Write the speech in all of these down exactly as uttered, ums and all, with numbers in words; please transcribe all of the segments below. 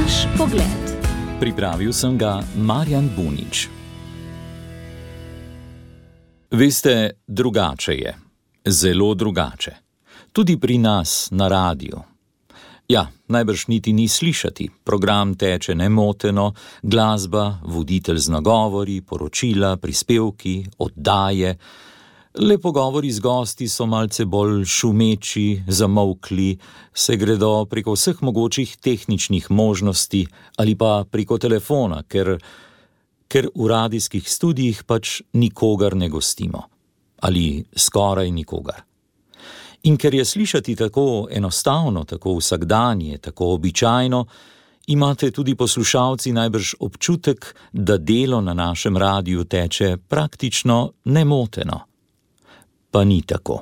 Naš pogled. Pripravil sem ga Marjan Bunič. Veste, drugače je. Zelo drugače. Tudi pri nas na radiju. Ja, najbrž niti ni slišati. Program teče nemoteno, glasba, voditelj z nagovori, poročila, prispevki, oddaje. Le pogovori z gosti so malce bolj šumeči, zamolkli, se gredo preko vseh mogočih tehničnih možnosti ali pa preko telefona, ker, ker v radijskih studijih pač nikogar ne gostimo. Ali skoraj nikogar. In ker je slišati tako enostavno, tako vsakdanje, tako običajno, imate tudi poslušalci najbrž občutek, da delo na našem radiju teče praktično nemoteno. Pa ni tako.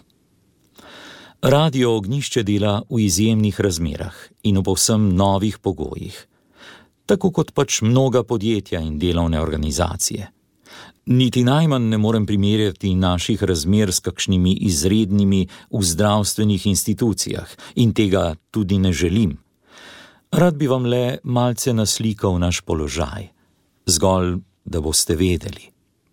Radio Ognjišče dela v izjemnih razmerah in v povsem novih pogojih. Tako kot pač mnoga podjetja in delovne organizacije. Niti najmanj ne morem primerjati naših razmer s kakšnimi izrednimi v zdravstvenih institucijah in tega tudi ne želim. Rad bi vam le malce naslikal naš položaj, zgolj da boste vedeli.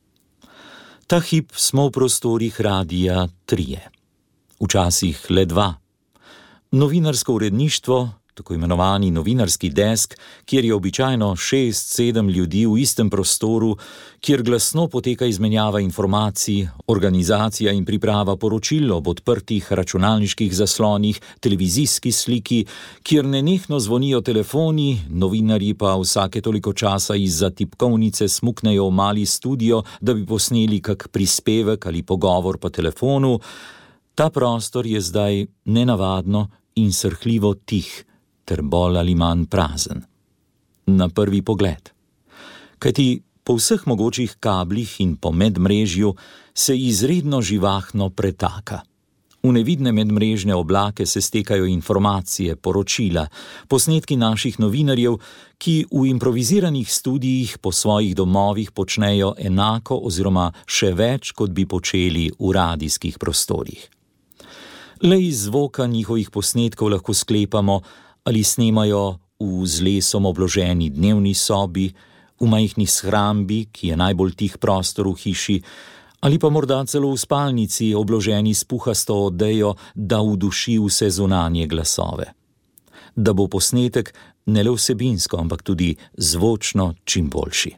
Ta hip smo v prostorih Radia trije. Včasih le dva. Novinarsko uredništvo, tako imenovani novinarski desk, kjer je običajno šest, sedem ljudi v istem prostoru, kjer glasno poteka izmenjava informacij, organizacija in priprava poročil ob odprtih računalniških zaslonih, televizijski sliki, kjer nenehno zvonijo telefoni, novinarji pa vsake toliko časa izza tipkovnice smuknejo v mali studio, da bi posneli kak prispevek ali pogovor po telefonu. Ta prostor je zdaj nenavadno in srhljivo tih, ter bolj ali manj prazen. Na prvi pogled. Kajti po vseh mogočih kablih in po medmrežju se izredno živahno pretaka. V nevidne medmrežne oblake se stekajo informacije, poročila, posnetki naših novinarjev, ki v improviziranih studijih po svojih domovih počnejo enako oziroma še več, kot bi počeli v radijskih prostorih. Le iz zvoka njihovih posnetkov lahko sklepamo, ali snemajo v z lesom obloženi dnevni sobi, v majhni shrambi, ki je najbolj tih prostor v hiši, ali pa morda celo v spalnici, obloženi s puhasto odejo, da vduši vse zunanje glasove. Da bo posnetek ne le vsebinsko, ampak tudi zvočno čim boljši.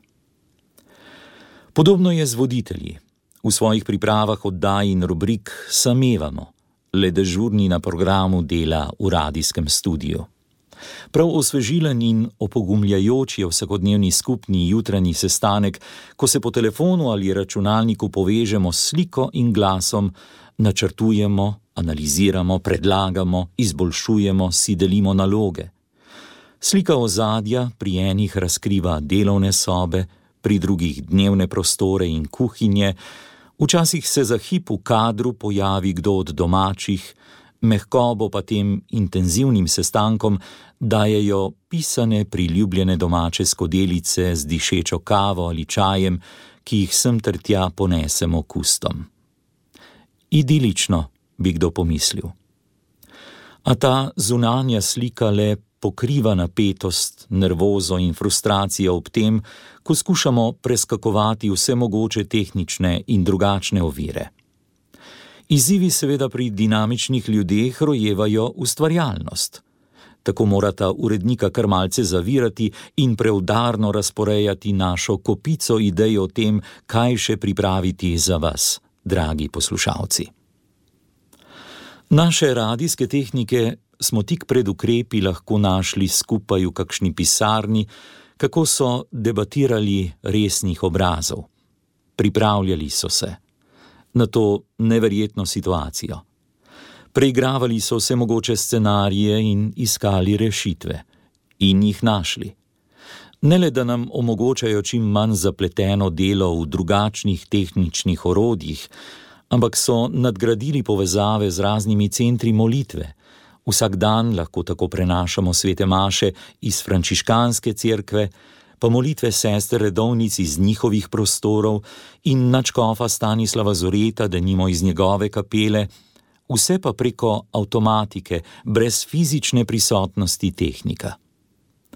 Podobno je z voditelji. V svojih pripravah oddaj in rubrik samevamo, le dežurni na programu dela v radijskem studiu. Prav osvežilen in opogumljajoč je vsakodnevni skupni jutranji sestanek, ko se po telefonu ali računalniku povežemo s sliko in glasom, načrtujemo, analiziramo, predlagamo, izboljšujemo, si delimo naloge. Slika ozadja pri enih razkriva delovne sobe, pri drugih dnevne prostore in kuhinje, včasih se za hip v kadru pojavi kdo od domačih, mehkobo pa tem intenzivnim sestankom dajejo pisane priljubljene domače skodelice z dišečo kavo ali čajem, ki jih sem ter tja ponesemo k ustom. Idilično, bi kdo pomislil. A ta zunanja slika le pokriva napetost, nervozo in frustracijo ob tem, ko skušamo preskakovati vse mogoče tehnične in drugačne ovire. Izzivi seveda pri dinamičnih ljudeh rojevajo ustvarjalnost. Tako morata urednika kar malce zavirati in preudarno razporejati našo kopico idej o tem, kaj še pripraviti za vas, dragi poslušalci. Naše radijske tehnike smo tik pred ukrepi lahko našli skupaj v kakšni pisarni, kako so debatirali resnih obrazov. Pripravljali so se na to neverjetno situacijo. Preigravali so vse mogoče scenarije in iskali rešitve. In jih našli. Ne le, da nam omogočajo čim manj zapleteno delo v drugačnih tehničnih orodjih, ampak so nadgradili povezave z raznimi centri molitve. Vsak dan lahko tako prenašamo svete maše iz frančiškanske cerkve, pa molitve sester redovnic iz njihovih prostorov in nadškofa Stanislava Zoreta, denimo iz njegove kapele, vse pa preko avtomatike, brez fizične prisotnosti tehnika.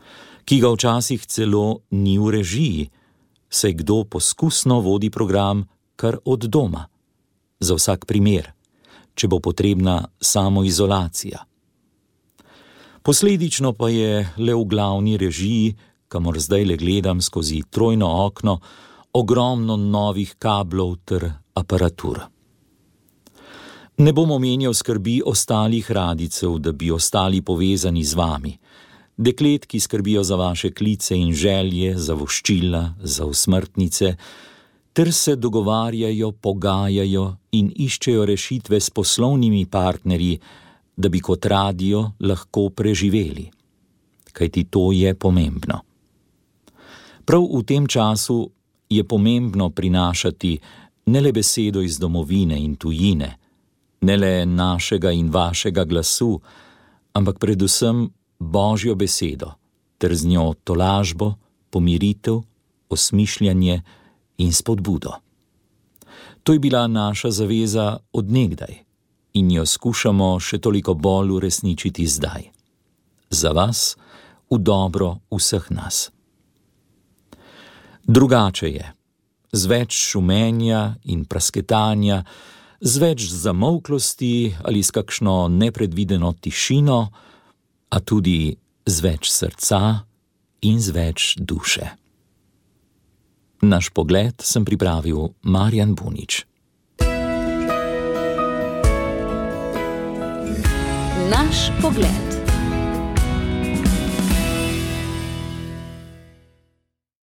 ki ga včasih celo ni v režiji, saj kdo poskusno vodi program kar od doma, za vsak primer, če bo potrebna samoizolacija. Posledično pa je le v glavni režiji, kamor zdaj le gledam skozi trojno okno, ogromno novih kablov ter aparatur. Ne bom omenjal skrbi ostalih radijcev, da bi ostali povezani z vami. Deklet, ki skrbijo za vaše klice in želje, za voščila, za usmrtnice, ter se dogovarjajo, pogajajo in iščejo rešitve s poslovnimi partnerji, da bi kot radio lahko preživeli. Kajti to je pomembno. Prav v tem času je pomembno prinašati ne le besedo iz domovine in tujine, ne le našega in vašega glasu, ampak predvsem Božjo besedo, ter z njo tolažbo, pomiritev, osmišljanje in spodbudo. To je bila naša zaveza od nekdaj in jo skušamo še toliko bolj uresničiti zdaj. Za vas, v dobro vseh nas. Drugače je, z več šumenja in prasketanja, z več zamolklosti ali s kakšno nepredvideno tišino, a tudi z več srca in z več duše. Naš pogled sem pripravil Marjan Bunič. Naš pogled.